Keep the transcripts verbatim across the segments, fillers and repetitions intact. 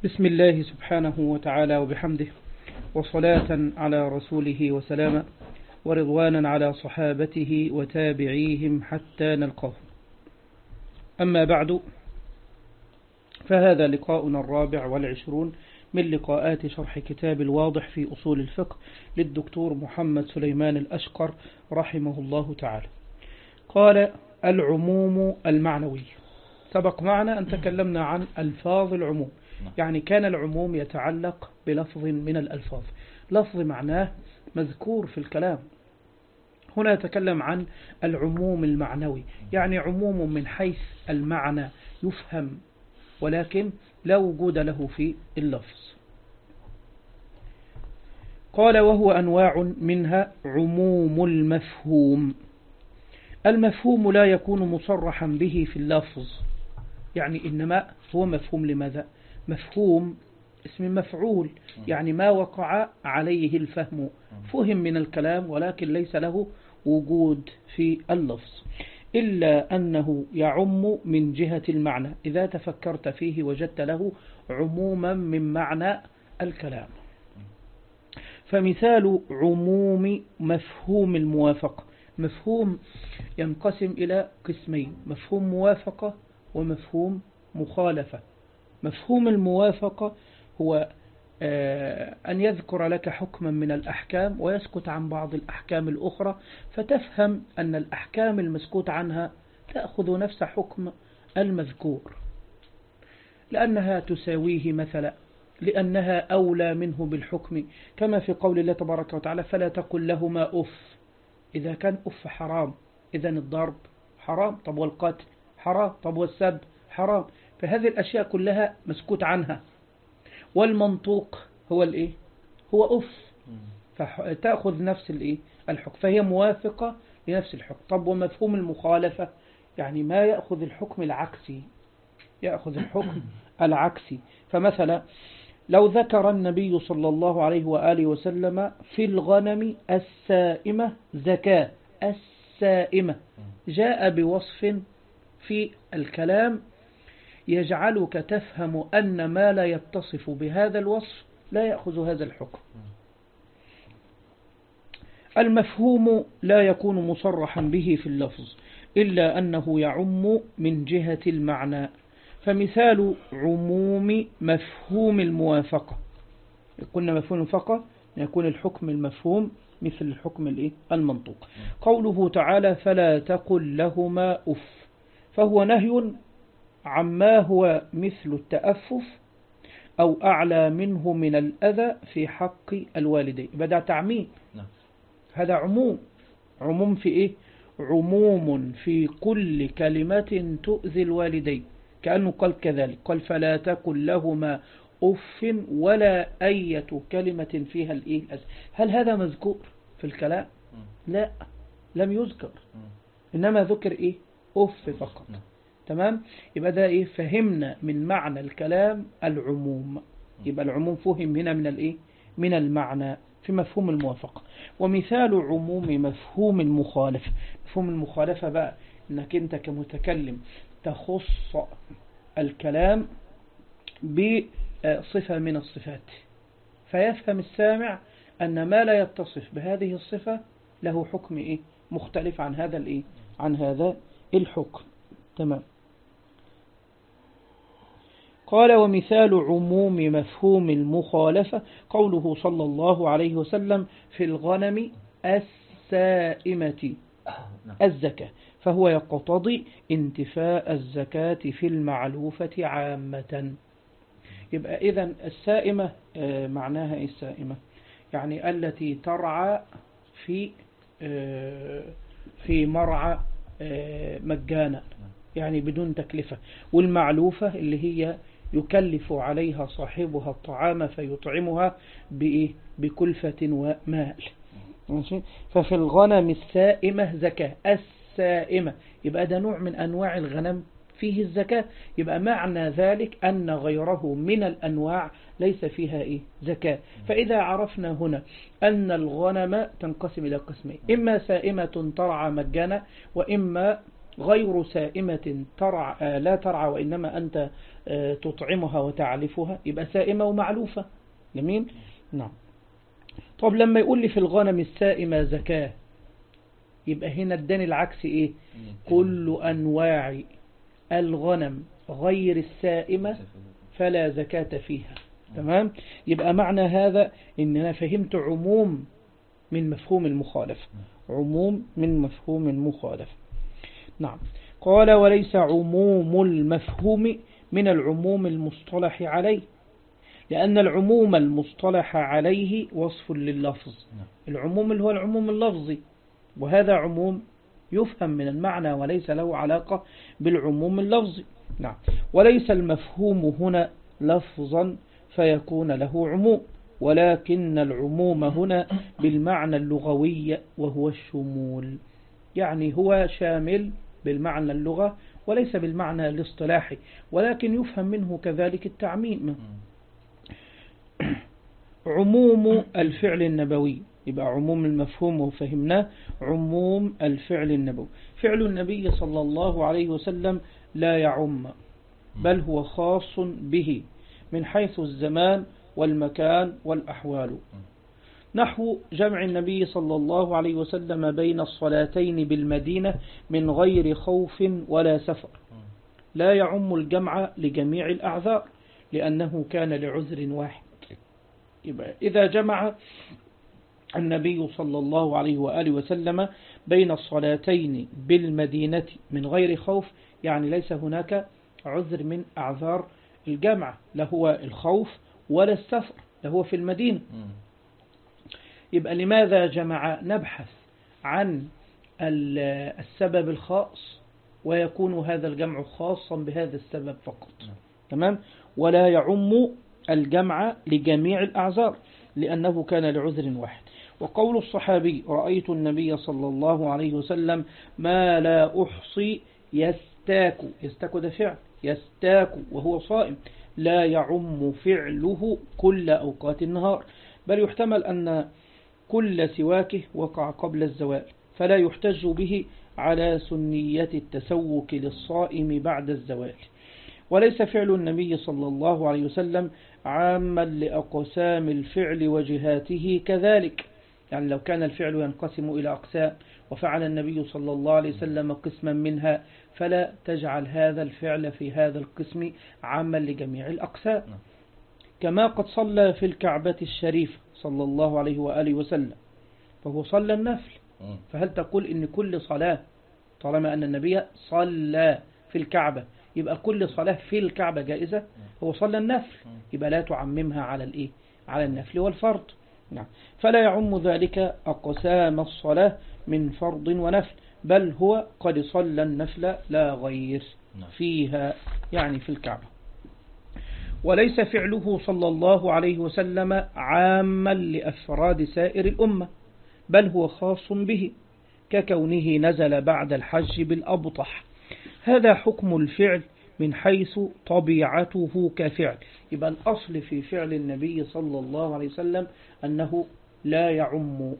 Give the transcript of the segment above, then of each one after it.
بسم الله سبحانه وتعالى وبحمده، وصلاة على رسوله وسلاما، ورضوانا على صحابته وتابعيهم حتى نلقاه. أما بعد، فهذا لقاؤنا الرابع والعشرون من لقاءات شرح كتاب الواضح في أصول الفقه للدكتور محمد سليمان الأشقر رحمه الله تعالى. قال: العموم المعنوي. سبق معنا أن تكلمنا عن ألفاظ العموم، يعني كان العموم يتعلق بلفظ من الألفاظ، لفظ معناه مذكور في الكلام. هنا يتكلم عن العموم المعنوي، يعني عموم من حيث المعنى يفهم ولكن لا وجود له في اللفظ. قال: وهو أنواع منها عموم المفهوم. المفهوم لا يكون مصرحا به في اللفظ، يعني إنما هو مفهوم. لماذا؟ مفهوم اسم مفعول، يعني ما وقع عليه الفهم، فهم من الكلام ولكن ليس له وجود في اللفظ، إلا أنه يعم من جهة المعنى. إذا تفكرت فيه وجدت له عموما من معنى الكلام. فمثال عموم مفهوم الموافقة، مفهوم ينقسم إلى قسمين: مفهوم موافقة ومفهوم مخالفة. مفهوم الموافقة هو أن يذكر لك حكما من الأحكام ويسكت عن بعض الأحكام الأخرى، فتفهم أن الأحكام المسكوت عنها تأخذ نفس حكم المذكور، لأنها تساويه مثلا، لأنها أولى منه بالحكم، كما في قول الله تبارك وتعالى: فلا تقل لهما أف. إذا كان أف حرام، إذن الضرب حرام. طب والقتل حرام. طب والسب حرام. فهذه الأشياء كلها مسكوت عنها، والمنطوق هو الإيه؟ هو أف، فتأخذ نفس الإيه؟ الحكم، فهي موافقة لنفس الحكم. طب ومفهوم المخالفة، يعني ما يأخذ الحكم العكسي، يأخذ الحكم العكسي. فمثلا لو ذكر النبي صلى الله عليه وآله وسلم في الغنم السائمة زكاة، السائمة جاء بوصف في الكلام يجعلك تفهم أن ما لا يتصف بهذا الوصف لا يأخذ هذا الحكم. المفهوم لا يكون مصرحا به في اللفظ، إلا أنه يعم من جهة المعنى. فمثال عموم مفهوم الموافقة، قلنا مفهوم الموافقة يكون الحكم المفهوم مثل الحكم المنطوق. قوله تعالى: فلا تقل لهما أف، فهو نهي عما هو مثل التأفف أو أعلى منه من الأذى في حق الوالدين. بدأ تعميم، هذا عموم. عموم في إيه؟ عموم في كل كلمة تؤذي الوالدين، كأنه قال كذلك، قال: فلا تقل لهما أف ولا أية كلمة فيها الإيه؟ هل هذا مذكور في الكلام؟ لا، لم يذكر، إنما ذكر إيه؟ أف فقط. تمام؟ يبقى ده إيه؟ فهمنا من معنى الكلام العموم. يبقى العموم فهم هنا من الإيه؟ من المعنى في مفهوم الموافقة. ومثال عموم مفهوم المخالفة، مفهوم المخالفة بقى إنك أنت كمتكلم تخص الكلام بصفة من الصفات، فيفهم السامع أن ما لا يتصف بهذه الصفة له حكم إيه؟ مختلف عن هذا الإيه؟ عن هذا الحكم. تمام. قال: ومثال عموم مفهوم المخالفة قوله صلى الله عليه وسلم في الغنم السائمة الزكاة، فهو يقتضي انتفاء الزكاة في المعلوفة عامة. يبقى إذن السائمة معناها إيه؟ السائمة يعني التي ترعى في في مرعى مجانا، يعني بدون تكلفة. والمعلوفة اللي هي يكلف عليها صاحبها الطعام فيطعمها بإيه؟ بكلفة ومال. ففي الغنم السائمة زكاة، السائمة، يبقى ده نوع من أنواع الغنم فيه الزكاة. يبقى معنى ذلك أن غيره من الأنواع ليس فيها إيه؟ زكاة. فإذا عرفنا هنا أن الغنم تنقسم إلى قسمين: إما سائمة ترعى مجانا، وإما غير سائمة ترعى لا ترعى وإنما أنت تطعمها وتعلفها، يبقى سائمة ومعلوفة. جميل. نعم. طب لما يقول لي في الغنم السائمة زكاة، يبقى هنا اداني العكس ايه؟ كل أنواع الغنم غير السائمة فلا زكاة فيها. تمام. يبقى معنى هذا إن أنا فهمت عموم من مفهوم المخالفة، عموم من مفهوم المخالفة. نعم. قال وليس عموم المفهوم من العموم المصطلح عليه، لأن العموم المصطلح عليه وصف لللفظ. العموم اللي هو العموم اللفظي، وهذا عموم يفهم من المعنى وليس له علاقة بالعموم اللفظي. نعم. وليس المفهوم هنا لفظا فيكون له عموم، ولكن العموم هنا بالمعنى اللغوي وهو الشمول، يعني هو شامل بالمعنى اللغة وليس بالمعنى الاصطلاحي، ولكن يفهم منه كذلك التعميم. عموم الفعل النبوي، يبقى عموم المفهوم وفهمناه عموم الفعل النبوي. فعل النبي صلى الله عليه وسلم لا يعم، بل هو خاص به من حيث الزمان والمكان والأحوال، نحو جمع النبي صلى الله عليه وسلم بين الصلاتين بالمدينة من غير خوف ولا سفر، لا يعم الجمع لجميع الأعذار لأنه كان لعذر واحد. يبقى إذا جمع النبي صلى الله عليه وآله وسلم بين الصلاتين بالمدينة من غير خوف، يعني ليس هناك عذر من أعذار الجمع، لا هو الخوف ولا السفر، لا هو في المدينة. يبقى لماذا جمع؟ نبحث عن السبب الخاص ويكون هذا الجمع خاصا بهذا السبب فقط. تمام. ولا يعم الجمع لجميع الأعذار لأنه كان لعذر واحد. وقول الصحابي رأيت النبي صلى الله عليه وسلم ما لا أحصي يستاك، يستاك ده فعل، يستاك وهو صائم، لا يعم فعله كل أوقات النهار، بل يحتمل أن كل سواكه وقع قبل الزوال، فلا يحتج به على سنية التسوك للصائم بعد الزوال. وليس فعل النبي صلى الله عليه وسلم عاما لأقسام الفعل وجهاته كذلك، يعني لو كان الفعل ينقسم إلى أقسام وفعل النبي صلى الله عليه وسلم قسما منها، فلا تجعل هذا الفعل في هذا القسم عاما لجميع الأقسام. كما قد صلى في الكعبة الشريفة صلى الله عليه وآله وسلم، فهو صلى النفل، فهل تقول إن كل صلاة طالما أن النبي صلى في الكعبة يبقى كل صلاة في الكعبة جائزة؟ هو صلى النفل، يبقى لا تعممها على الإيه؟ على النفل والفرض. نعم. فلا يعم ذلك أقسام الصلاة من فرض ونفل، بل هو قد صلى النفل لا غير فيها، يعني في الكعبة. وليس فعله صلى الله عليه وسلم عاما لأفراد سائر الأمة، بل هو خاص به، ككونه نزل بعد الحج بالأبطح، هذا حكم الفعل من حيث طبيعته كفعل. يبقى الأصل في فعل النبي صلى الله عليه وسلم أنه لا يعم،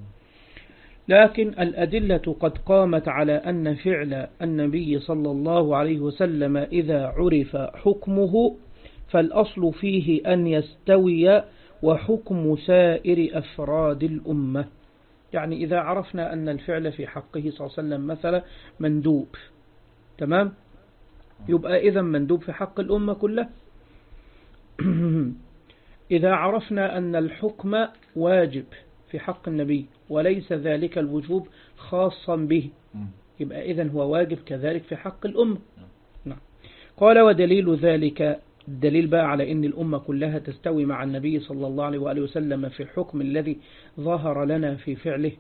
لكن الأدلة قد قامت على أن فعل النبي صلى الله عليه وسلم إذا عرف حكمه فالأصل فيه أن يستوي وحكم سائر أفراد الأمة. يعني إذا عرفنا أن الفعل في حقه صلى الله عليه وسلم مثلا مندوب، تمام، يبقى إذا مندوب في حق الأمة كلها. إذا عرفنا أن الحكم واجب في حق النبي وليس ذلك الوجوب خاصا به، يبقى إذن هو واجب كذلك في حق الأمة. نعم. قال ودليل ذلك، الدليل بقى على أن الأمة كلها تستوي مع النبي صلى الله عليه وآله وسلم في الحكم الذي ظهر لنا في فعله.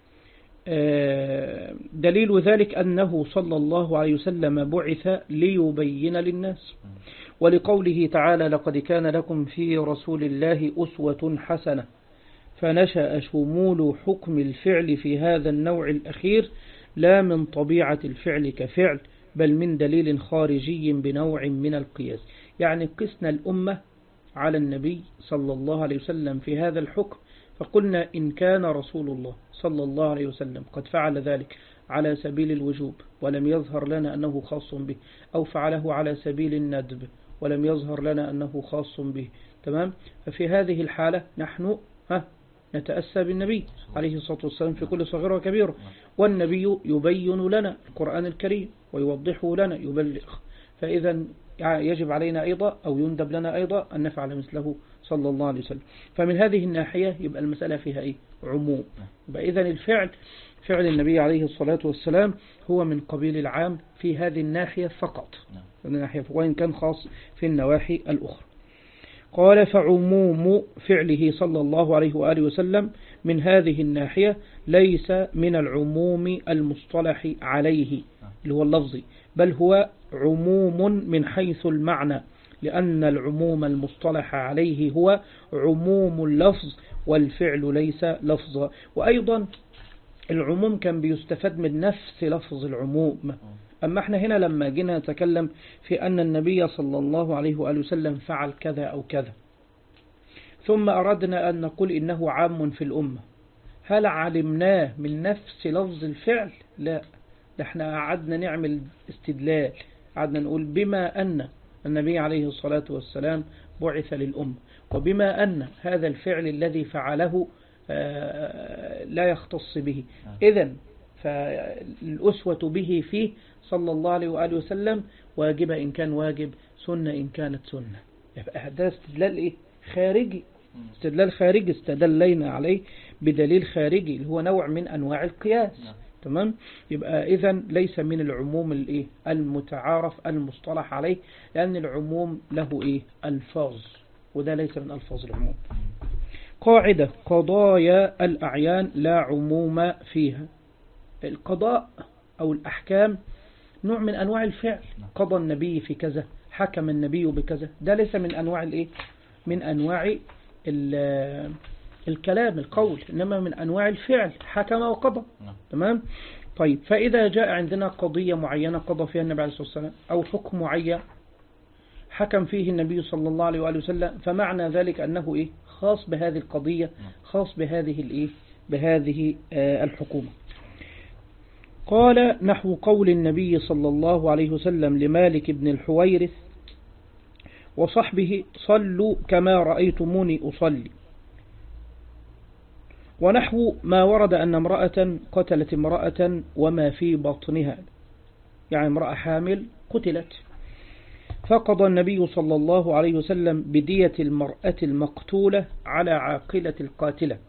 دليل ذلك أنه صلى الله عليه وسلم بعث ليبين للناس، ولقوله تعالى لقد كان لكم في رسول الله أسوة حسنة، فنشأ شمول حكم الفعل في هذا النوع الأخير لا من طبيعة الفعل كفعل، بل من دليل خارجي بنوع من القياس. يعني قسنا الأمة على النبي صلى الله عليه وسلم في هذا الحكم فقلنا إن كان رسول الله صلى الله عليه وسلم قد فعل ذلك على سبيل الوجوب ولم يظهر لنا أنه خاص به، أو فعله على سبيل الندب ولم يظهر لنا أنه خاص به، تمام؟ ففي هذه الحالة نحن ها نتأسى بالنبي عليه الصلاة والسلام في كل صغيرة وكبيرة، والنبي يبين لنا القرآن الكريم ويوضحه لنا يبلغ، فإذا يجب علينا أيضا أو يندب لنا أيضا أن نفعل مثله صلى الله عليه وسلم. فمن هذه الناحية يبقى المسألة فيها إيه؟ عموم. يبقى إذن الفعل فعل النبي عليه الصلاة والسلام هو من قبيل العام في هذه الناحية فقط، وإن كان خاص في النواحي الأخرى. قال فعموم فعله صلى الله عليه وآله وسلم من هذه الناحية ليس من العموم المصطلح عليه اللي هو اللفظي، بل هو عموم من حيث المعنى، لأن العموم المصطلح عليه هو عموم اللفظ والفعل ليس لفظا. وأيضا العموم كان بيستفاد من نفس لفظ العموم. أما احنا هنا لما جينا نتكلم في أن النبي صلى الله عليه وآله وسلم فعل كذا أو كذا، ثم أردنا أن نقول إنه عام في الأمة، هل علمناه من نفس لفظ الفعل؟ لا، احنا قعدنا نعمل استدلال، قعدنا نقول بما أن النبي عليه الصلاة والسلام بعث للأمة، وبما أن هذا الفعل الذي فعله لا يختص به، إذن فالأسوة به فيه صلى الله عليه وآله وسلم واجبة إن كان واجب، سنة إن كانت سنة. يبقى هذا استدلال إيه؟ خارجي، استدلال خارجي استدلينا عليه بدليل خارجي اللي هو نوع من أنواع القياس. تمام؟ يبقى إذن ليس من العموم الإيه؟ المتعارف المصطلح عليه، لأن العموم له إيه؟ ألفاظ، وده ليس من ألفاظ العموم. قاعدة: قضايا الأعيان لا عموم فيها. القضاء أو الأحكام نوع من أنواع الفعل، قضى النبي في كذا، حكم النبي بكذا، ده ليس من أنواع الإيه؟ من أنواع الكلام القول، إنما من أنواع الفعل، حكم وقضى. تمام؟ طيب، فإذا جاء عندنا قضية معينة قضى فيها النبي عليه الصلاة والسلام، أو حكم معين حكم فيه النبي صلى الله عليه وآله وسلم، فمعنى ذلك أنه إيه؟ خاص بهذه القضية، خاص بهذه الإيه؟ بهذه آه الحكومة. قال: نحو قول النبي صلى الله عليه وسلم لمالك بن الحويرث وصحبه: صلوا كما رأيتموني أصلي. ونحو ما ورد أن امرأة قتلت امرأة وما في بطنها، يعني امرأة حامل قتلت، فقضى النبي صلى الله عليه وسلم بدية المرأة المقتولة على عاقلة القاتلة،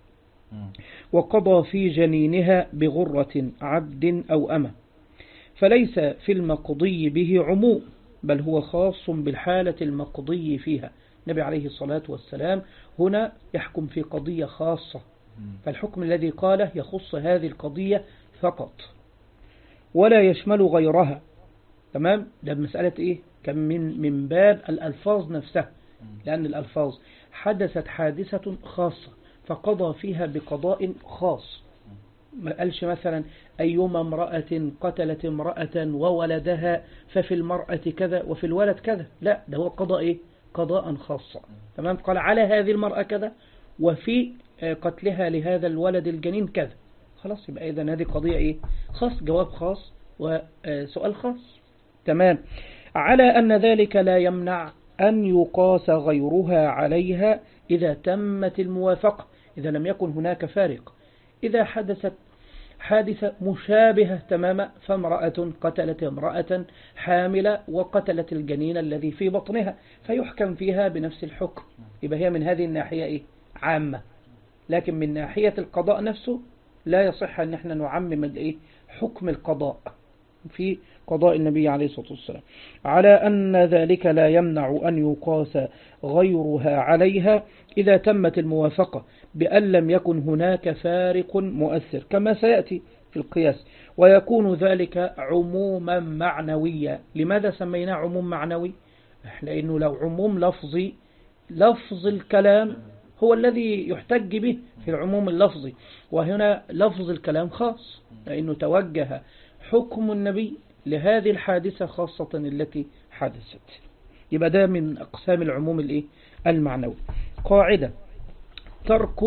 وقضى في جنينها بغرة عبد أو أمة، فليس في المقضي به عموم، بل هو خاص بالحالة المقضي فيها. النبي عليه الصلاة والسلام هنا يحكم في قضية خاصة، فالحكم الذي قاله يخص هذه القضية فقط ولا يشمل غيرها. تمام؟ ده مسألة إيه؟ كان من من باب الألفاظ نفسها، لأن الألفاظ حدثت حادثة خاصة فقضى فيها بقضاء خاص، ما قالش مثلا أيما امرأة قتلت امرأة وولدها ففي المرأة كذا وفي الولد كذا، لا، ده هو قضاء إيه؟ قضاء خاصا. تمام؟ قال على هذه المرأة كذا وفي قتلها لهذا الولد الجنين كذا، خلاص. يبقى إذن هذه قضية إيه؟ خاص، جواب خاص وسؤال خاص. تمام؟ على أن ذلك لا يمنع أن يقاس غيرها عليها إذا تمت الموافقة، إذا لم يكن هناك فارق. إذا حدثت حادثة مشابهة تماما، فامرأة قتلت امرأة حاملة وقتلت الجنين الذي في بطنها، فيحكم فيها بنفس الحكم. يبقى هي من هذه الناحية إيه؟ عامة. لكن من ناحية القضاء نفسه لا يصح أن احنا نعمم الإيه؟ حكم القضاء في قضاء النبي عليه الصلاة والسلام، على أن ذلك لا يمنع أن يقاس غيرها عليها إذا تمت الموافقة بأن لم يكن هناك فارق مؤثر، كما سيأتي في القياس، ويكون ذلك عموما معنويا. لماذا سميناه عموم معنوي؟ لأنه لو عموم لفظي، لفظ الكلام هو الذي يحتج به في العموم اللفظي، وهنا لفظ الكلام خاص، لأنه توجه حكم النبي لهذه الحادثة خاصة التي حدثت. يبقى ده من أقسام العموم الإيه؟ المعنوي. قاعدة: ترك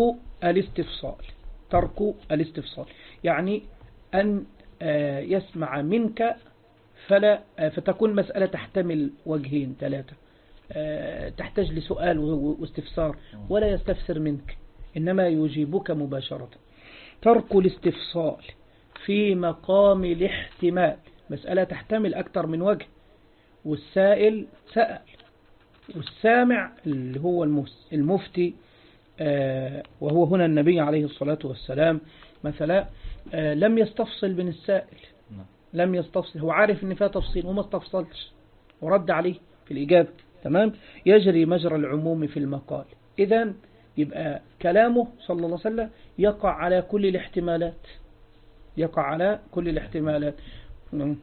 الاستفصال. ترك الاستفصال يعني أن يسمع منك فلا فتكون مسألة تحتمل وجهين ثلاثة، تحتاج لسؤال واستفسار، ولا يستفسر منك إنما يجيبك مباشرة. ترك الاستفصال في مقام الاحتمال، مسألة تحتمل أكثر من وجه، والسائل سأل، والسامع اللي هو المفتي وهو هنا النبي عليه الصلاة والسلام مثلا لم يستفصل بين السائل، لم يستفصل، هو عارف ان فيها تفصيل وما استفصلش ورد عليه في الإجابة. تمام. يجري مجرى العموم في المقال. إذن يبقى كلامه صلى الله عليه وسلم يقع على كل الاحتمالات، يقع على كل الاحتمالات. نعم.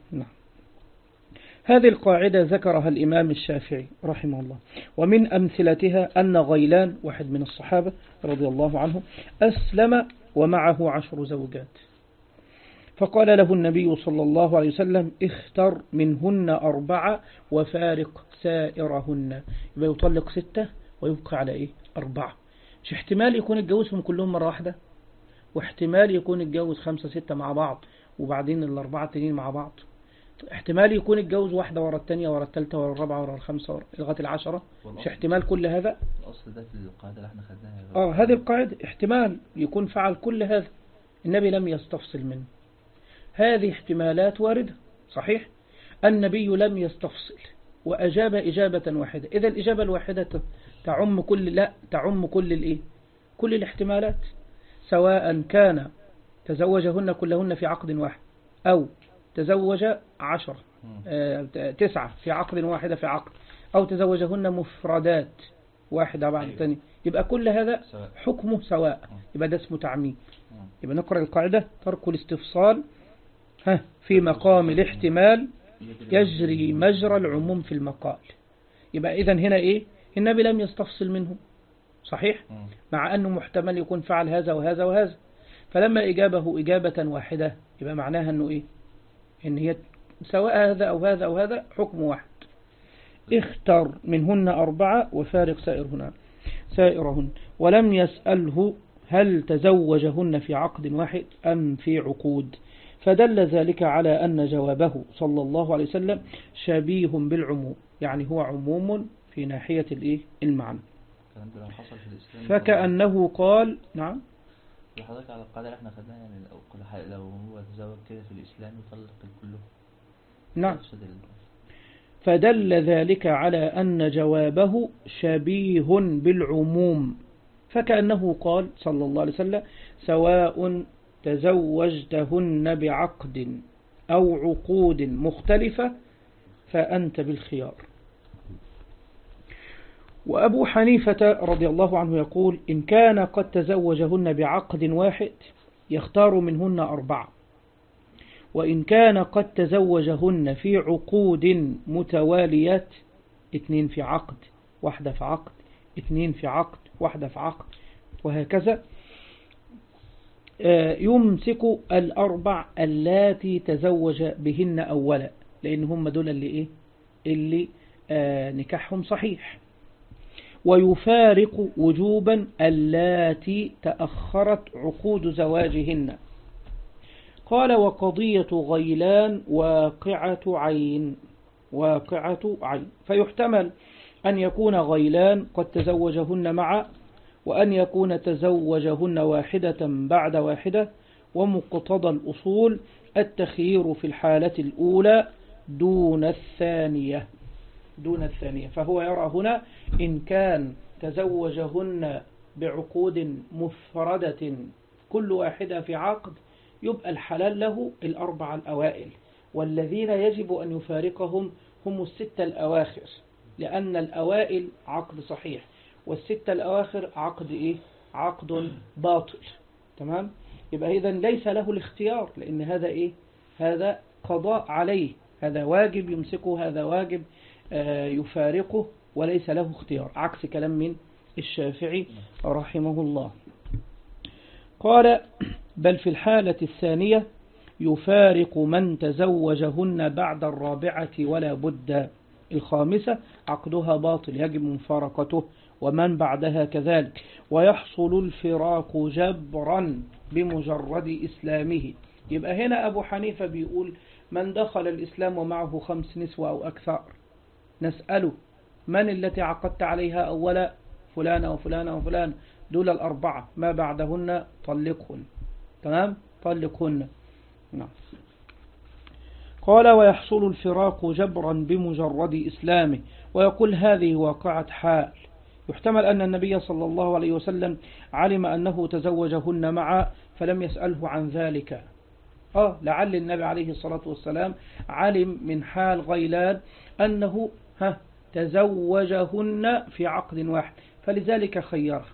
هذه القاعدة ذكرها الإمام الشافعي رحمه الله، ومن أمثلتها أن غيلان واحد من الصحابة رضي الله عنه أسلم ومعه عشر زوجات، فقال له النبي صلى الله عليه وسلم اختر منهن أربعة وفارق سائرهن. يبقى يطلق ستة ويبقى على إيه؟ أربعة. مش احتمال يكون اتجوزهم كلهم مرة واحدة، واحتمال يكون اتجوز خمسة ستة مع بعض وبعدين الأربعة التانيين مع بعض، احتمال يكون اتجوز واحدة ورا التانية ورا التالتة ورا الرابعة ورا الخمسة ورا لغاية العشرة. مش احتمال كل هذا؟ الأصل ده في القاعدة اللي احنا خدناها. اه هذه القاعدة احتمال يكون فعل كل هذا، النبي لم يستفصل منه. هذه احتمالات واردة صحيح. النبي لم يستفصل وأجاب إجابة واحدة. إذا الإجابة الواحدة تعم كل لا تعم كل الإيه؟ كل الاحتمالات، سواء كان تزوجهن كلهن في عقد واحد أو تزوج عشر آه تسعة في عقد واحدة في عقد، أو تزوجهن مفردات واحدة بعد الثانية، يبقى كل هذا حكمه سواء، يبقى ده اسمه تعميم. يبقى نقرأ القاعدة: ترك الاستفصال ها في مقام الاحتمال يجري مجرى العموم في المقال. يبقى إذن هنا إيه؟ النبي لم يستفصل منه صحيح، مع أنه محتمل يكون فعل هذا وهذا وهذا، فلما إجابه إجابة واحدة يبقى معناها أنه إيه؟ إن هي سواء هذا أو هذا أو هذا حكم واحد. اختر منهن أربعة وفارق سائرهن سائرهن ولم يسأله هل تزوجهن في عقد واحد أم في عقود، فدل ذلك على أن جوابه صلى الله عليه وسلم شبيه بالعموم، يعني هو عموم في ناحية الإيه؟ المعنى. فكأنه قال نعم. حضرتك على القاعدة اللي احنا خدناها، يعني لو هو تزوج كده في الإسلام يطلق الكل. نعم. فدل ذلك على أن جوابه شبيه بالعموم، فكأنه قال صلى الله عليه وسلم سواء تزوجتهن بعقد أو عقود مختلفة فأنت بالخيار. وأبو حنيفة رضي الله عنه يقول إن كان قد تزوجهن بعقد واحد يختار منهن أربعة، وإن كان قد تزوجهن في عقود متواليات، اثنين في عقد واحدة في عقد، اثنين في عقد واحدة في عقد، وهكذا، يمسك الأربع اللاتي تزوج بهن أولا، لأن هم دول اللي إيه اللي آه نكاحهم صحيح، ويفارق وجوبا اللاتي تأخرت عقود زواجهن. قال وقضية غيلان واقعة عين واقعة عين فيحتمل أن يكون غيلان قد تزوجهن معا، وأن يكون تزوجهن واحدة بعد واحدة، ومقتضى الأصول التخيير في الحالة الأولى دون الثانية دون الثانية فهو يرى هنا إن كان تزوجهن بعقود مفردة كل واحدة في عقد يبقى الحلال له الأربع الأوائل، والذين يجب أن يفارقهم هم الستة الأواخر، لأن الأوائل عقد صحيح والستة الأواخر عقد إيه؟ عقد باطل. تمام؟ يبقى إذن ليس له الاختيار، لأن هذا إيه؟ هذا قضاء عليه، هذا واجب يمسكه، هذا واجب آه يفارقه، وليس له اختيار، عكس كلام من الشافعي رحمه الله. قال بل في الحالة الثانية يفارق من تزوجهن بعد الرابعة ولا بد. الخامسة عقدها باطل يجب مفارقته، ومن بعدها كذلك. ويحصل الفراق جبرا بمجرد إسلامه. يبقى هنا أبو حنيفة بيقول من دخل الإسلام ومعه خمس نسوة أو أكثر، نسأله من التي عقدت عليها أولا؟ فلانة وفلانة وفلانة، دول الأربعة، ما بعدهن طلقهن. تمام؟ طلقهن. نعم. قال ويحصل الفراق جبرا بمجرد إسلامه. ويقول هذه واقعة حال، يحتمل أن النبي صلى الله عليه وسلم علم أنه تزوجهن معا فلم يسأله عن ذلك. آه لعل النبي عليه الصلاة والسلام علم من حال غيلان أنه ها تزوجهن في عقد واحد، فلذلك خيره،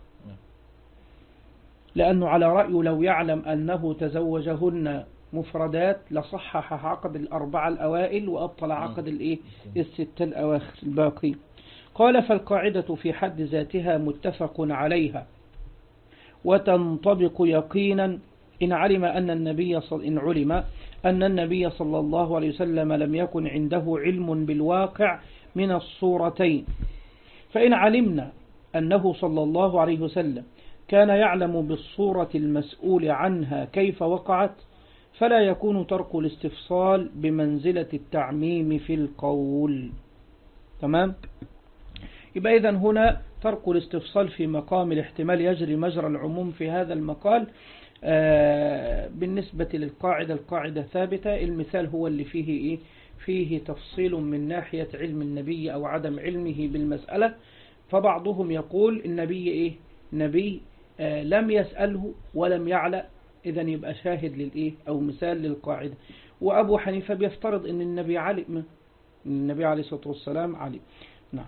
لأنه على رأيه لو يعلم أنه تزوجهن مفردات لصحح عقد الأربعة الأوائل وأبطل عقد الإيه الستة الأواخر الباقي. قال فالقاعدة في حد ذاتها متفق عليها وتنطبق يقينا إن علم أن النبي صل... إن علم أن النبي صلى الله عليه وسلم لم يكن عنده علم بالواقع من الصورتين. فإن علمنا أنه صلى الله عليه وسلم كان يعلم بالصورة المسؤول عنها كيف وقعت، فلا يكون ترك الاستفصال بمنزلة التعميم في القول. تمام؟ يبقى إذن هنا ترك الاستفصال في مقام الاحتمال يجري مجرى العموم في هذا المقال. آه بالنسبة للقاعدة، القاعدة ثابتة. المثال هو اللي فيه إيه؟ فيه تفصيل من ناحية علم النبي أو عدم علمه بالمسألة. فبعضهم يقول النبي إيه؟ نبي آه لم يسأله ولم يعلم، إذن يبقى شاهد للإيه أو مثال للقاعدة. وأبو حنيفة بيفترض أن النبي علم، النبي عليه الصلاة والسلام علم. نعم.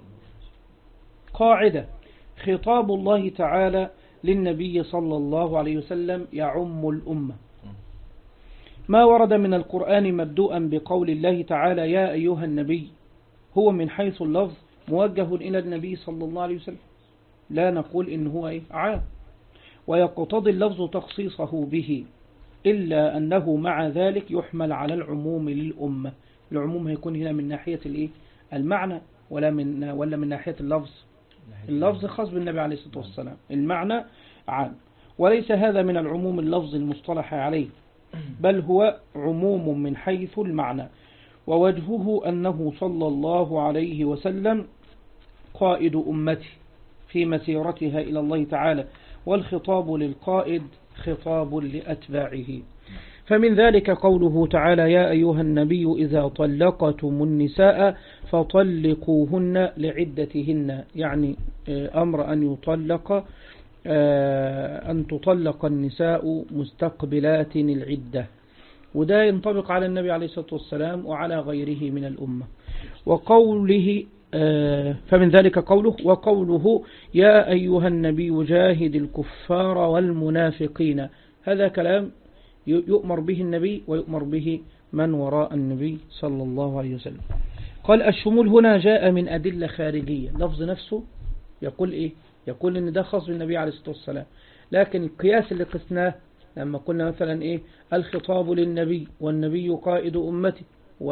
قاعدة: خطاب الله تعالى للنبي صلى الله عليه وسلم يعم الأمة. ما ورد من القرآن مبدوءا بقول الله تعالى يا أيها النبي هو من حيث اللفظ موجه إلى النبي صلى الله عليه وسلم، لا نقول إن هو إيه عام، ويقتضي اللفظ تخصيصه به، إلا أنه مع ذلك يحمل على العموم للأمة. العموم هيكون هنا من ناحية الإيه المعنى ولا من ولا من ناحية اللفظ. اللفظ خاص بالنبي عليه الصلاة والسلام، المعنى عام، وليس هذا من العموم اللفظ المصطلح عليه، بل هو عموم من حيث المعنى. ووجهه أنه صلى الله عليه وسلم قائد أمته في مسيرتها إلى الله تعالى، والخطاب للقائد خطاب لأتباعه. فمن ذلك قوله تعالى يا أيها النبي إذا طلقتم النساء فطلقوهن لعدتهن، يعني أمر أن يطلق أن تطلق النساء مستقبلات العدة، وده ينطبق على النبي عليه الصلاة والسلام وعلى غيره من الأمة. وقوله فمن ذلك قوله وقوله يا أيها النبي جاهد الكفار والمنافقين، هذا كلام يؤمر به النبي ويؤمر به من وراء النبي صلى الله عليه وسلم. قال الشمول هنا جاء من أدلة خارجية، لفظ نفسه يقول إيه؟ يقول إن ده خاص بالنبي عليه الصلاة والسلام، لكن القياس اللي قسناه لما قلنا مثلا إيه الخطاب للنبي والنبي قائد أمته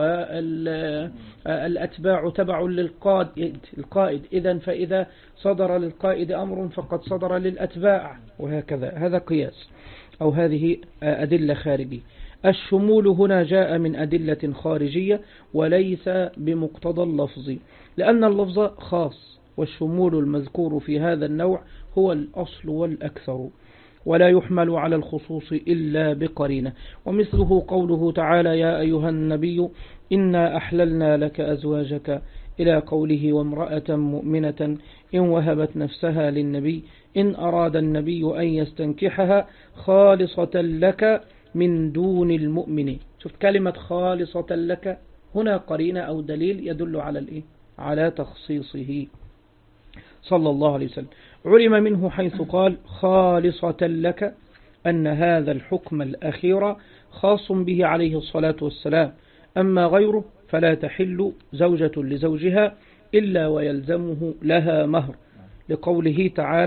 والأتباع تبع للقائد القائد، إذن فإذا صدر للقائد أمر فقد صدر للأتباع، وهكذا. هذا قياس أو هذه أدلة خارجية. الشمول هنا جاء من أدلة خارجية وليس بمقتضى اللفظ، لأن اللفظ خاص، والشمول المذكور في هذا النوع هو الأصل والأكثر، ولا يحمل على الخصوص إلا بقرينة. ومثله قوله تعالى يا أيها النبي إنا أحللنا لك أزواجك إلى قوله وامرأة مؤمنة إن وهبت نفسها للنبي إن أراد النبي أن يستنكحها خالصة لك من دون المؤمنين. شوف كلمة خالصة لك هنا قرينة أو دليل يدل على الإيه؟ على تخصيصه صلى الله عليه وسلم. علم منه حيث قال خالصة لك أن هذا الحكم الأخير خاص به عليه الصلاة والسلام، أما غيره فلا تحل زوجة لزوجها إلا ويلزمه لها مهر، لقوله تعالى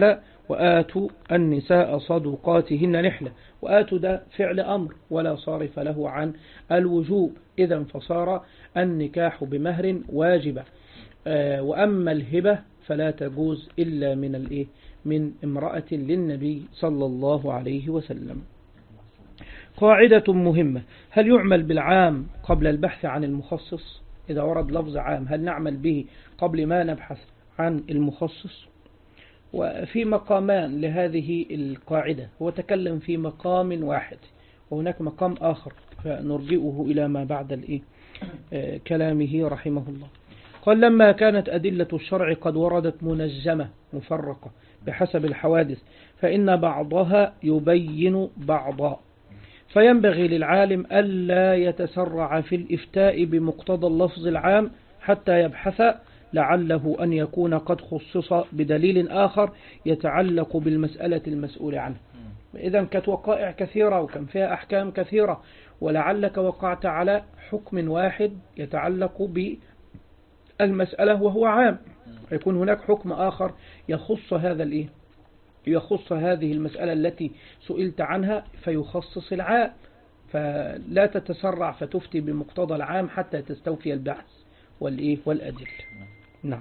وآتوا النساء صدقاتهن نحلة. وآتوا ده فعل أمر ولا صارف له عن الوجوب، إذا فصار النكاح بمهر واجبة. وأما الهبة فلا تجوز إلا من الإيه من امرأة للنبي صلى الله عليه وسلم. قاعدة مهمة: هل يعمل بالعام قبل البحث عن المخصص؟ إذا ورد لفظ عام هل نعمل به قبل ما نبحث عن المخصص؟ وفي مقامان لهذه القاعدة، هو تكلم في مقام واحد وهناك مقام آخر فنرجئه إلى ما بعد الإيه كلامه رحمه الله. قال: لما كانت أدلة الشرع قد وردت منجمة مفرقة بحسب الحوادث، فإن بعضها يبين بعضا، فينبغي للعالم ألا يتسرع في الإفتاء بمقتضى اللفظ العام حتى يبحث لعله أن يكون قد خصص بدليل آخر يتعلق بالمسألة المسؤول عنه. إذن كانت وقائع كثيرة وكان فيها أحكام كثيرة، ولعلك وقعت على حكم واحد يتعلق بالمسألة وهو عام، يكون هناك حكم آخر يخص هذا الإيه يخص هذه المسألة التي سئلت عنها فيخصص العام، فلا تتسرع فتفتي بمقتضى العام حتى تستوفي البحث والإيه والأدلة. نعم.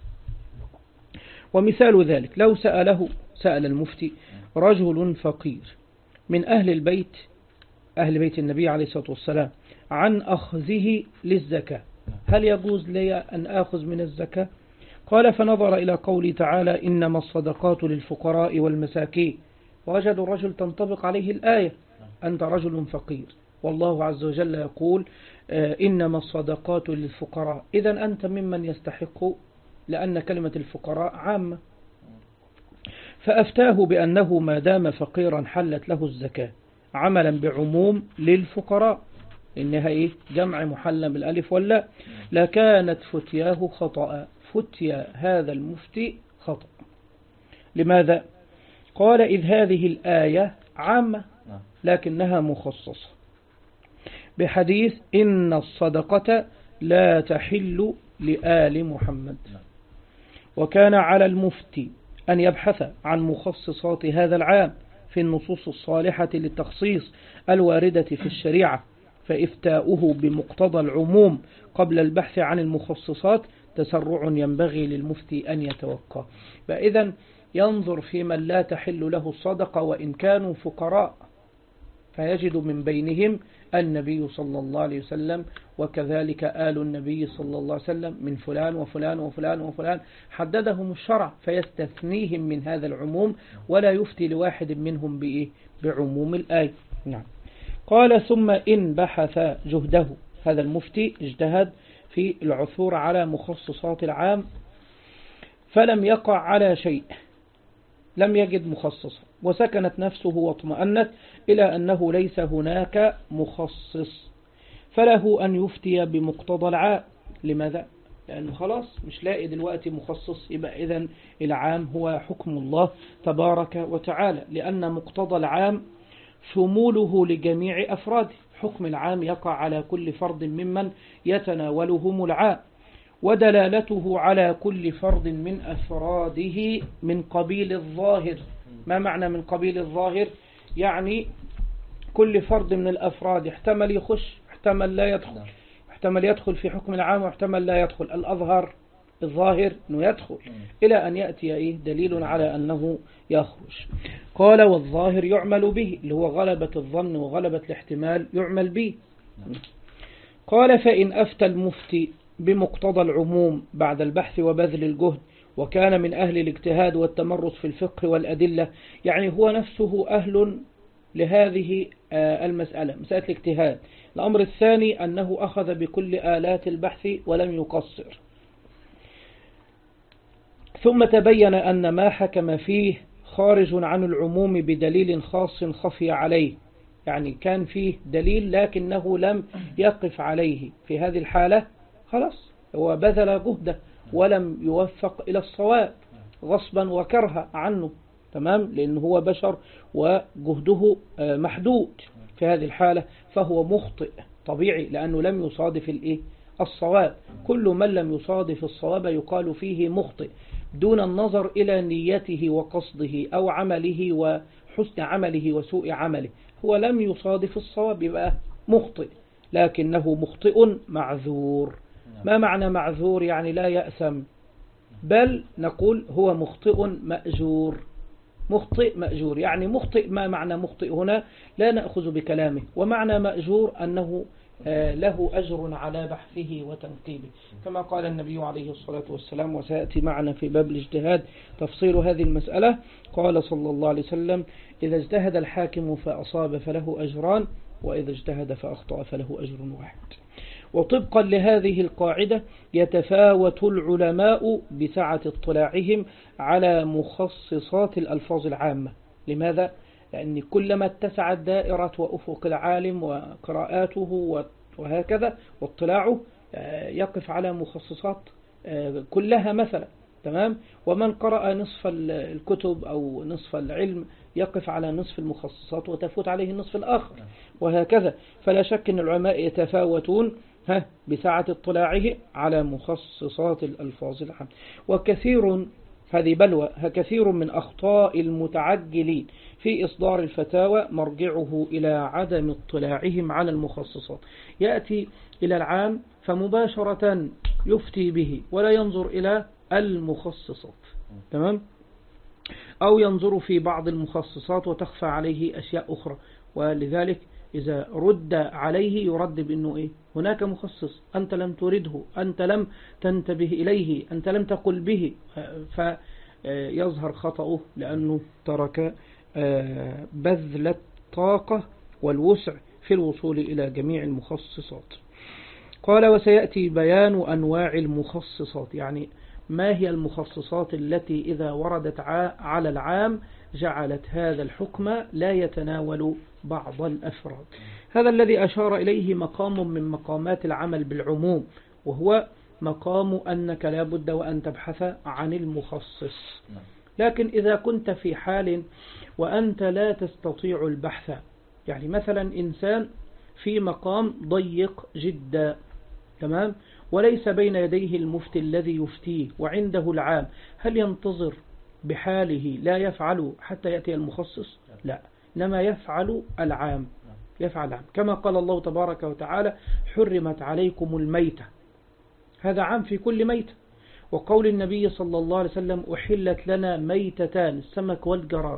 ومثال ذلك لو سأله سأل المفتي رجل فقير من أهل البيت أهل بيت النبي عليه الصلاة والسلام عن أخذه للزكاة، هل يجوز لي أن آخذ من الزكاة؟ قال: فنظر إلى قوله تعالى: إنما الصدقات للفقراء والمساكين، ووجد الرجل تنطبق عليه الآية: أنت رجل فقير، والله عز وجل يقول إنما الصدقات للفقراء، إذن أنت ممن يستحق، لأن كلمة الفقراء عامة. فأفتاه بأنه ما دام فقيرا حلت له الزكاة، عملا بعموم للفقراء، إنها إيه جمع محلى بالألف واللا، لكانت فتياه خطأ. فتيا هذا المفتي خطأ. لماذا؟ قال: إذ هذه الآية عامة لكنها مخصصة بحديث إن الصدقة لا تحل لآل محمد، وكان على المفتي أن يبحث عن مخصصات هذا العام في النصوص الصالحة للتخصيص الواردة في الشريعة، فإفتاؤه بمقتضى العموم قبل البحث عن المخصصات تسرع ينبغي للمفتي أن يتوقع. فإذا ينظر في من لا تحل له الصدقة وإن كانوا فقراء، فيجد من بينهم النبي صلى الله عليه وسلم، وكذلك آل النبي صلى الله عليه وسلم من فلان وفلان وفلان وفلان، حددهم الشرع فيستثنيهم من هذا العموم ولا يفتي لواحد منهم بإيه؟ بعموم الآية. نعم. قال: ثم إن بحث جهده، هذا المفتي اجتهد في العثور على مخصصات العام فلم يقع على شيء، لم يجد مخصصا، وسكنت نفسه واطمأنت إلى أنه ليس هناك مخصص، فله أن يفتي بمقتضى العام. لماذا؟ لأنه خلاص مش لاقي دلوقتي مخصص، يبقى إذن العام هو حكم الله تبارك وتعالى، لأن مقتضى العام شموله لجميع أفراده، حكم العام يقع على كل فرد ممن يتناولهم العام، ودلالته على كل فرد من أفراده من قبيل الظاهر. ما معنى من قبيل الظاهر؟ يعني كل فرد من الأفراد احتمل يخش، احتمل لا يدخل، احتمل يدخل في حكم العام واحتمل لا يدخل. الأظهر الظاهر أنه يدخل إلى أن يأتي إيه دليل على أنه يخرج. قال: والظاهر يعمل به، اللي هو غلبة الظن وغلبة الاحتمال يعمل به. قال: فإن أفتى المفتي بمقتضى العموم بعد البحث وبذل الجهد، وكان من أهل الاجتهاد والتمرس في الفقه والأدلة، يعني هو نفسه أهل لهذه المسألة، مسألة الاجتهاد. الأمر الثاني أنه أخذ بكل آلات البحث ولم يقصر، ثم تبين أن ما حكم فيه خارج عن العموم بدليل خاص خفي عليه، يعني كان فيه دليل لكنه لم يقف عليه، في هذه الحالة خلاص هو بذل جهده ولم يوفق إلى الصواب غصبا وكرها عنه، تمام، لأنه هو بشر وجهده محدود، في هذه الحالة فهو مخطئ طبيعي لأنه لم يصادف الإيه الصواب. كل من لم يصادف الصواب يقال فيه مخطئ دون النظر إلى نيته وقصده أو عمله وحسن عمله وسوء عمله. هو لم يصادف الصواب يبقى مخطئ، لكنه مخطئ معذور. ما معنى معذور؟ يعني لا يأثم، بل نقول هو مخطئ مأجور. مخطئ مأجور يعني مخطئ. ما معنى مخطئ هنا؟ لا نأخذ بكلامه. ومعنى مأجور أنه له أجر على بحثه وتنقيبه، كما قال النبي عليه الصلاة والسلام، وسيأتي معنا في باب الاجتهاد تفصيل هذه المسألة. قال صلى الله عليه وسلم: إذا اجتهد الحاكم فأصاب فله أجران، وإذا اجتهد فأخطأ فله أجر واحد. وطبقا لهذه القاعدة يتفاوت العلماء بسعة اطلاعهم على مخصصات الألفاظ العامة. لماذا؟ لأن كلما اتسعت دائرة وأفق العالم وقراءاته وهكذا واطلاعه يقف على مخصصات كلها مثلا. تمام؟ ومن قرأ نصف الكتب أو نصف العلم يقف على نصف المخصصات وتفوت عليه النصف الآخر وهكذا. فلا شك أن العلماء يتفاوتون ها بسعة اطلاعه على مخصصات الألفاظ العامة. وكثير هذه بلوى كثير من أخطاء المتعجلين في إصدار الفتاوى مرجعه إلى عدم اطلاعهم على المخصصات. يأتي إلى العام فمباشرة يفتي به ولا ينظر إلى المخصصات. تمام؟ أو ينظر في بعض المخصصات وتخفى عليه أشياء أخرى، ولذلك إذا رد عليه يرد بأنه إيه؟ هناك مخصص أنت لم ترده، أنت لم تنتبه إليه، أنت لم تقل به، فيظهر خطأه لأنه ترك بذل الطاقة والوسع في الوصول إلى جميع المخصصات. قال: وسيأتي بيان أنواع المخصصات، يعني ما هي المخصصات التي إذا وردت على العام جعلت هذا الحكم لا يتناول بعض الأفراد. هذا الذي أشار إليه مقام من مقامات العمل بالعموم، وهو مقام أنك لا بد وأن تبحث عن المخصص. لكن إذا كنت في حال وأنت لا تستطيع البحث، يعني مثلا إنسان في مقام ضيق جدا، تمام، وليس بين يديه المفتي الذي يفتيه وعنده العام، هل ينتظر بحاله لا يفعل حتى يأتي المخصص؟ لا، إنما يفعل العام، يفعل العام، كما قال الله تبارك وتعالى: حرمت عليكم الميتة، هذا عام في كل ميتة. وقول النبي صلى الله عليه وسلم: أحلت لنا ميتتان، السمك والجراد،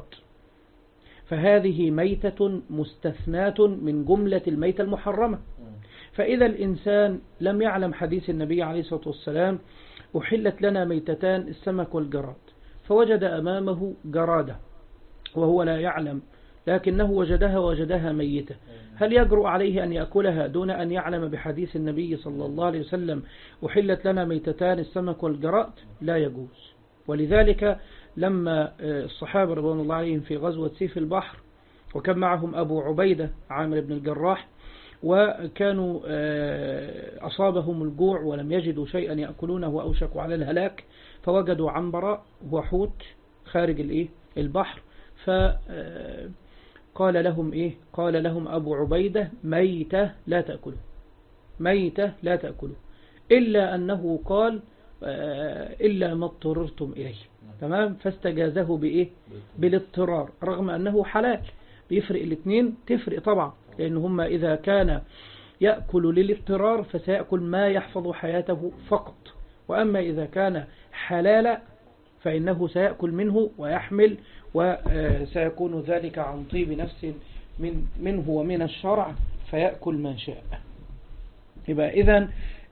فهذه ميتة مستثناة من جملة الميتة المحرمة. فإذا الإنسان لم يعلم حديث النبي عليه الصلاة والسلام: أحلت لنا ميتتان، السمك والجراد، فوجد أمامه جرادة وهو لا يعلم، لكنه وجدها وجدها ميتة، هل يجرؤ عليه أن يأكلها دون أن يعلم بحديث النبي صلى الله عليه وسلم: أحلت لنا ميتتان، السمك والجراد؟ لا يجوز. ولذلك لما الصحابة رضوان الله عليهم في غزوة سيف البحر، وكان معهم أبو عبيدة عامر بن الجراح، وكانوا أصابهم الجوع ولم يجدوا شيئا يأكلونه وأوشكوا على الهلاك، فوجدوا عنبرة وحوت خارج الإيه البحر، فقال لهم إيه قال لهم أبو عبيدة: ميتة لا تأكلوا، ميتة لا تأكلوا، إلا أنه قال: إلا ما اضطررتم إليه. تمام؟ فاستجازه بإيه بالاضطرار، رغم أنه حلال. بيفرق الاثنين، تفرق طبعا، لأن هم إذا كان يأكل للاضطرار فسيأكل ما يحفظ حياته فقط، وأما إذا كان حلالا فإنه سيأكل منه ويحمل، وسيكون ذلك عن طيب نفس من منه ومن الشرع، فيأكل ما شاء. يبقى إذن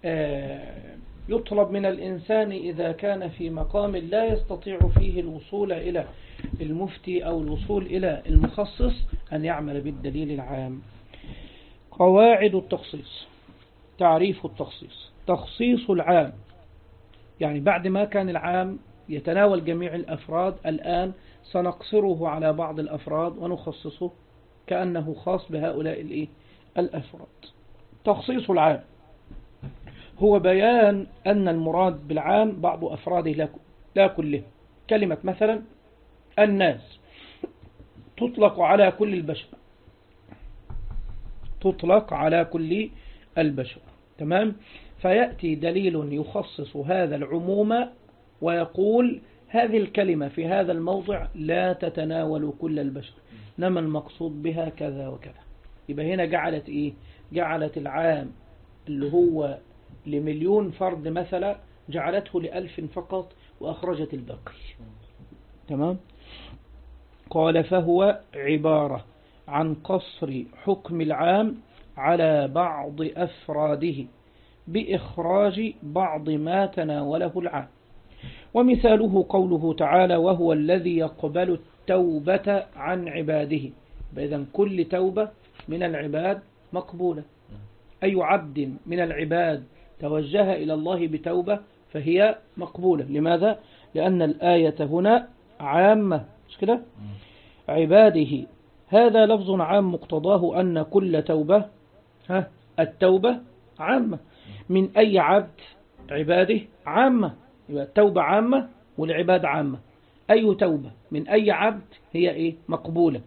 يطلب من الإنسان إذا كان في مقام لا يستطيع فيه الوصول إلى المفتي أو الوصول إلى المخصص أن يعمل بالدليل العام. قواعد التخصيص. تعريف التخصيص: تخصيص العام، يعني بعد ما كان العام يتناول جميع الأفراد، الآن سنقصره على بعض الأفراد ونخصصه كأنه خاص بهؤلاء الإيه؟ الأفراد. تخصيص العام هو بيان أن المراد بالعام بعض أفراده لا كله. كلمة مثلا الناس تطلق على كل البشر، تطلق على كل البشر، تمام؟ فيأتي دليل يخصص هذا العموم ويقول هذه الكلمة في هذا الموضع لا تتناول كل البشر، إنما المقصود بها كذا وكذا. يبقى هنا جعلت إيه؟ جعلت العام اللي هو لمليون فرد مثلا جعلته لألف فقط وأخرجت الباقي. تمام؟ قال فهو عبارة عن قصر حكم العام على بعض أفراده بإخراج بعض ما تناوله العام. ومثاله قوله تعالى وهو الذي يقبل التوبة عن عباده. إذن كل توبة من العباد مقبولة. أي عبد من العباد توجه إلى الله بتوبة فهي مقبولة. لماذا؟ لأن الآية هنا عامة، مش كده؟ عباده هذا لفظ عام مقتضاه أن كل توبة، ها التوبة عامة من أي عبد، عباده عامة، يبقى التوبة عامة والعباد عامة. أي توبة من أي عبد هي إيه؟ مقبولة.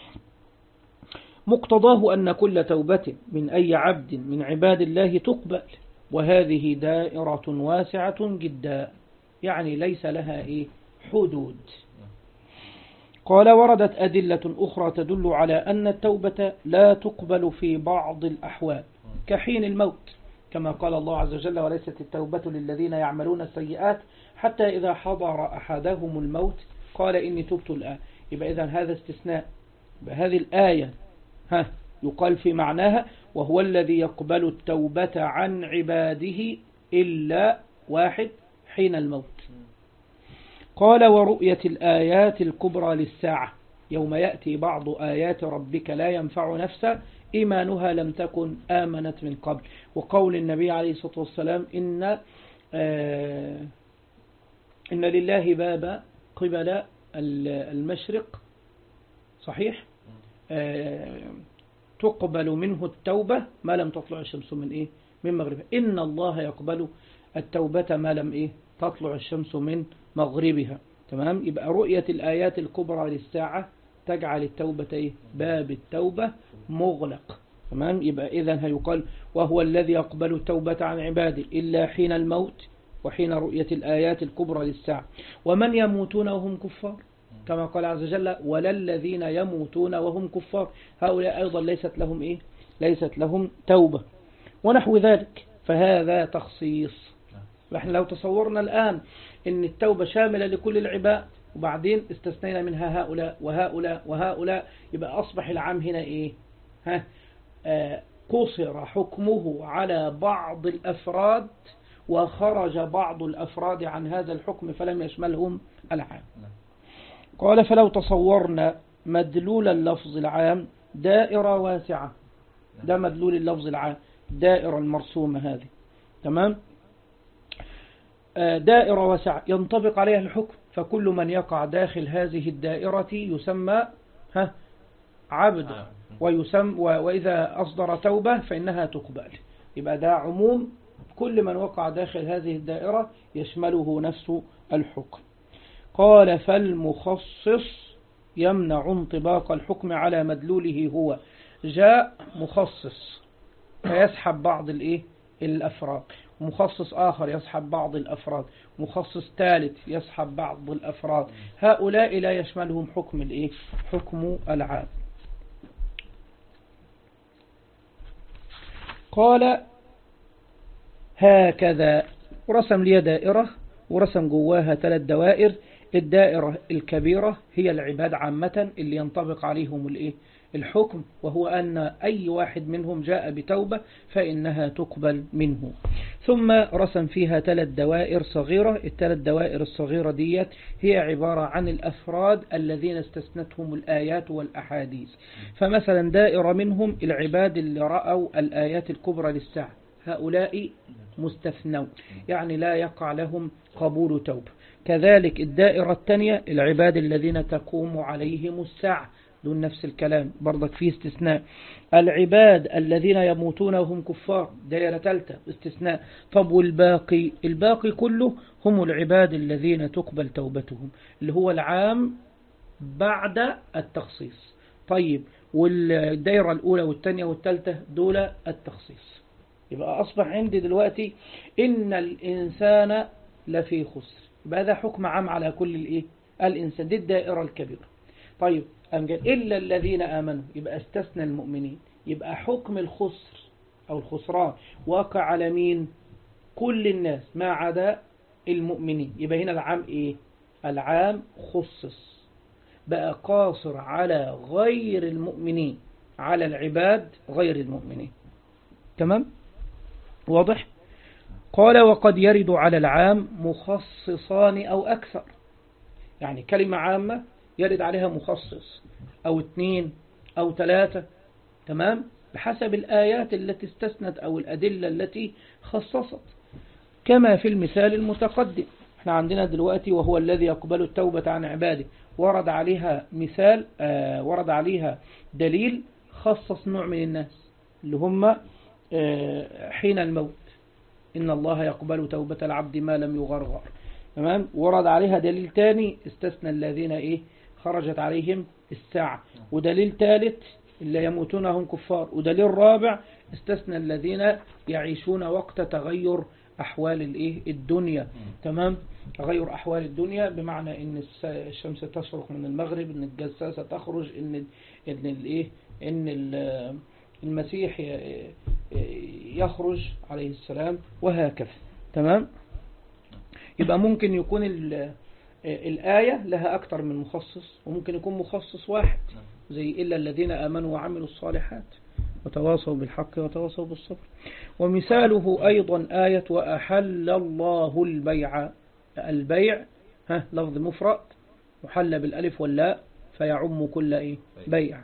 مقتضاه أن كل توبة من أي عبد من عباد الله تقبل، وهذه دائرة واسعة جدا، يعني ليس لها إيه؟ حدود. قال وردت أدلة أخرى تدل على أن التوبة لا تقبل في بعض الأحوال كحين الموت، كما قال الله عز وجل وليست التوبة للذين يعملون السيئات حتى إذا حضر أحدهم الموت قال إني تبت الآن. يبقى إذن هذا استثناء. بهذه الآية ها يقال في معناها وهو الذي يقبل التوبة عن عباده إلا واحد حين الموت. قال ورؤية الآيات الكبرى للساعة يوم يأتي بعض آيات ربك لا ينفع نفسا إيمانها لم تكن آمنت من قبل. وقول النبي عليه الصلاة والسلام إن آه إن لله بابا قبل المشرق، صحيح؟ آه تقبل منه التوبة ما لم تطلع الشمس من إيه؟ من مغربها. إن الله يقبل التوبة ما لم إيه؟ تطلع الشمس من مغربها. تمام؟ يبقى رؤية الآيات الكبرى للساعة تجعل التوبة إيه؟ باب التوبة مغلق. تمام؟ يبقى إذن هيقال وهو الذي يقبل التوبة عن عباده إلا حين الموت وحين رؤية الآيات الكبرى للساعة. ومن يموتون وهم كفار كما قال عز وجل ولا الذين يموتون وهم كفار هؤلاء أيضا ليست لهم إيه؟ ليست لهم توبة ونحو ذلك. فهذا تخصيص. نحن لو تصورنا الآن إن التوبة شاملة لكل العباد وبعدين استثنينا منها هؤلاء وهؤلاء وهؤلاء يبقى أصبح العام هنا إيه؟ ها آه قصر حكمه على بعض الأفراد وخرج بعض الأفراد عن هذا الحكم فلم يشملهم العام. قال فلو تصورنا مدلول اللفظ العام دائرة واسعة، ده مدلول اللفظ العام، دائرة المرسومة هذه. تمام؟ دائرة واسعة ينطبق عليها الحكم، فكل من يقع داخل هذه الدائرة يسمى ها عبد، ويسمى وإذا أصدر توبة فإنها تقبل. يبقى ده عموم، كل من وقع داخل هذه الدائرة يشمله نفس الحكم. قال فالمخصص يمنع انطباق الحكم على مدلوله هو جاء مخصص فيسحب بعض الإيه؟ الأفراد، مخصص آخر يسحب بعض الأفراد، مخصص ثالث يسحب بعض الأفراد، هؤلاء لا يشملهم حكم الإيه؟ حكم العام. قال هكذا ورسم لي دائرة ورسم جواها ثلاث دوائر. الدائرة الكبيرة هي العباد عامة اللي ينطبق عليهم الإيه؟ الحكم، وهو أن أي واحد منهم جاء بتوبة فإنها تقبل منه. ثم رسم فيها ثلاث دوائر صغيرة. الثلاث دوائر الصغيرة ديت هي عبارة عن الأفراد الذين استثنتهم الآيات والأحاديث. فمثلا دائرة منهم العباد اللي رأوا الآيات الكبرى للساعة، هؤلاء مستثنون يعني لا يقع لهم قبول توبة. كذلك الدائرة الثانية العباد الذين تقوم عليهم الساعة، دون نفس الكلام برضك فيه استثناء. العباد الذين يموتون وهم كفار دائرة ثالثة استثناء. طب والباقي؟ الباقي كله هم العباد الذين تقبل توبتهم، اللي هو العام بعد التخصيص. طيب والدائرة الأولى والثانية والثالثة دول التخصيص. يبقى أصبح عندي دلوقتي إن الإنسان لفي خسر، يبقى هذا حكم عام على كل الإيه؟ الإنسان، دي الدائرة الكبيرة. طيب أمجد إلا الذين آمنوا، يبقى استثنى المؤمنين، يبقى حكم الخسر أو الخسران واقع على مين؟ كل الناس ما عدا المؤمنين. يبقى هنا العام إيه؟ العام خصص، بقى قاصر على غير المؤمنين، على العباد غير المؤمنين. تمام؟ واضح؟ قال وقد يرد على العام مخصصان أو أكثر، يعني كلمة عامة يرد عليها مخصص أو اثنين أو ثلاثة، تمام؟ بحسب الآيات التي استثنت أو الأدلة التي خصصت، كما في المثال المتقدم. احنا عندنا دلوقتي وهو الذي يقبل التوبة عن عباده، ورد عليها مثال، آه ورد عليها دليل خصص نوع من الناس اللي هم آه حين الموت، إن الله يقبل توبة العبد ما لم يغرغر. تمام؟ ورد عليها دليل تاني استثنى الذين إيه خرجت عليهم الساعة، ودليل ثالث اللي يموتون هم كفار، ودليل رابع استثنى الذين يعيشون وقت تغير أحوال الإيه الدنيا. تمام؟ تغير أحوال الدنيا بمعنى إن الشمس تشرق من المغرب، إن الجساسة تخرج، إن إن الإيه إن المسيح يخرج عليه السلام، وهكذا. تمام؟ يبقى ممكن يكون الآية لها أكثر من مخصص، وممكن يكون مخصص واحد زي إلا الذين آمنوا وعملوا الصالحات وتواصوا بالحق وتواصوا بالصبر. ومثاله أيضا آية وأحل الله البيع. البيع ها لفظ مفرد محل بالألف واللاء فيعم كل إيه بيع،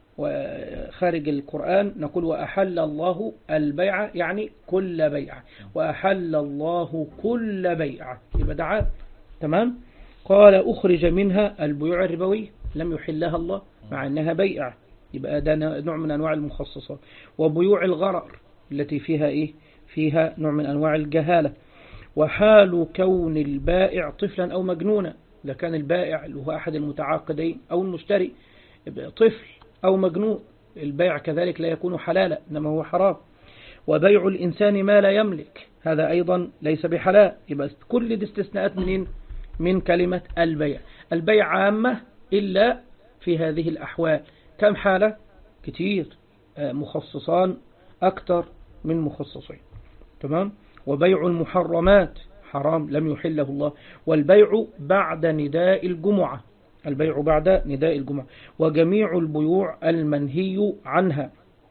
وخارج القرآن نقول وأحل الله البيع يعني كل بيع، وأحل الله كل بيع، يبقى دعاء. تمام؟ قال أخرج منها البيوع الربوي لم يحلها الله مع أنها بيع، يبقى ده نوع من أنواع المخصصات. وبيوع الغرر التي فيها إيه فيها نوع من أنواع الجهالة. وحال كون البائع طفلا أو مجنونا، إذا كان البائع اللي هو أحد المتعاقدين أو المشتري طفل أو مجنون، البيع كذلك لا يكون حلالا إنما هو حرام. وبيع الإنسان ما لا يملك هذا أيضا ليس بحلال، يبقى كل دي استثناءات منين؟ من كلمة البيع. البيع عامة إلا في هذه الأحوال. كم حالة؟ كتير، مخصصان أكثر من مخصصين. تمام؟ وبيع المحرمات حرام لم يحله الله. والبيع بعد نداء الجمعة، البيع بعد نداء الجمعة. وجميع البيوع المنهي عنها.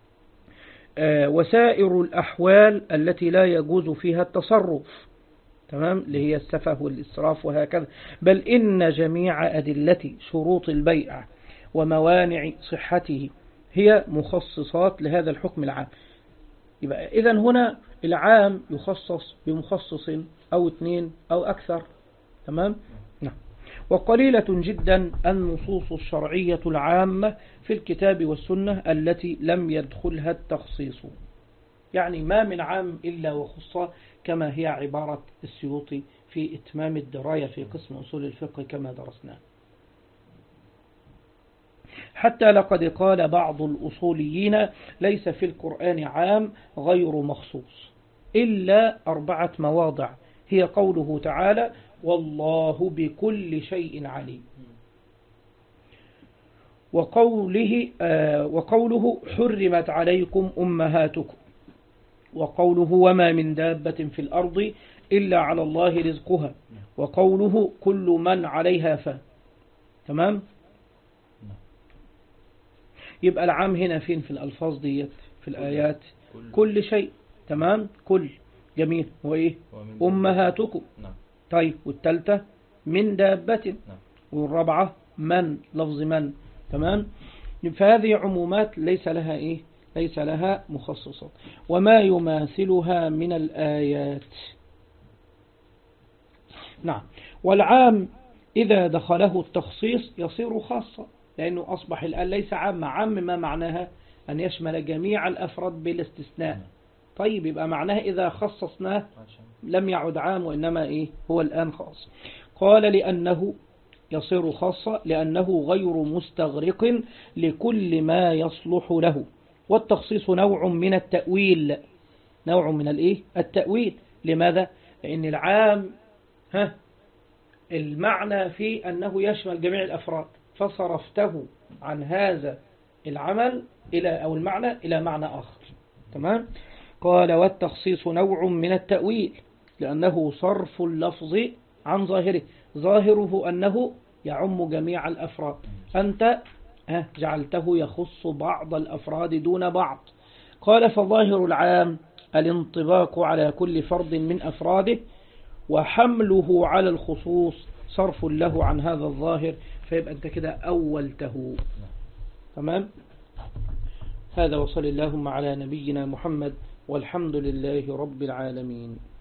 وسائر الأحوال التي لا يجوز فيها التصرف، تمام، اللي هي السفه والإسراف وهكذا. بل إن جميع أدلة شروط البيع وموانع صحته هي مخصصات لهذا الحكم العام. يبقى إذن هنا العام يخصص بمخصص أو اثنين أو أكثر. تمام؟ نعم. وقليلة جدا النصوص الشرعية العامة في الكتاب والسنة التي لم يدخلها التخصيص، يعني ما من عام إلا وخصة، كما هي عبارة السيوطي في إتمام الدراية في قسم أصول الفقه كما درسناه. حتى لقد قال بعض الأصوليين ليس في القرآن عام غير مخصوص إلا أربعة مواضع، هي قوله تعالى والله بكل شيء عليم، وقوله, آه وقوله حرمت عليكم أمهاتكم، وقوله وما من دابة في الأرض إلا على الله رزقها، وقوله كل من عليها فان. تمام؟ يبقى العام هنا فين في الألفاظ ديت في الآيات؟ كل, كل شيء. تمام؟ كل جميل. وإيه؟ أمهاتكم. طيب والثالثة من دابة. والرابعة من، لفظ من. تمام؟ فهذه عمومات ليس لها إيه؟ ليس لها مخصصات. وما يماثلها من الآيات. نعم. والعام إذا دخله التخصيص يصير خاصة، لأنه أصبح الآن ليس عام. عام ما معناها أن يشمل جميع الأفراد بالاستثناء. طيب يبقى معناها إذا خصصناه لم يعد عام، وإنما إيه هو الآن خاص. قال لأنه يصير خاصة لأنه غير مستغرق لكل ما يصلح له. والتخصيص نوع من التأويل، نوع من الإيه التأويل. لماذا؟ لأن العام ها المعنى في أنه يشمل جميع الأفراد، فصرفته عن هذا العمل إلى أو المعنى إلى معنى آخر. تمام. قال والتخصيص نوع من التأويل لأنه صرف اللفظ عن ظاهره، ظاهره أنه يعم جميع الأفراد، أنت جعلته يخص بعض الأفراد دون بعض. قال فظاهر العام الانطباق على كل فرد من أفراده، وحمله على الخصوص صرف له عن هذا الظاهر، فيبقى أنت كده أولته. تمام. هذا وصل اللهم على نبينا محمد والحمد لله رب العالمين.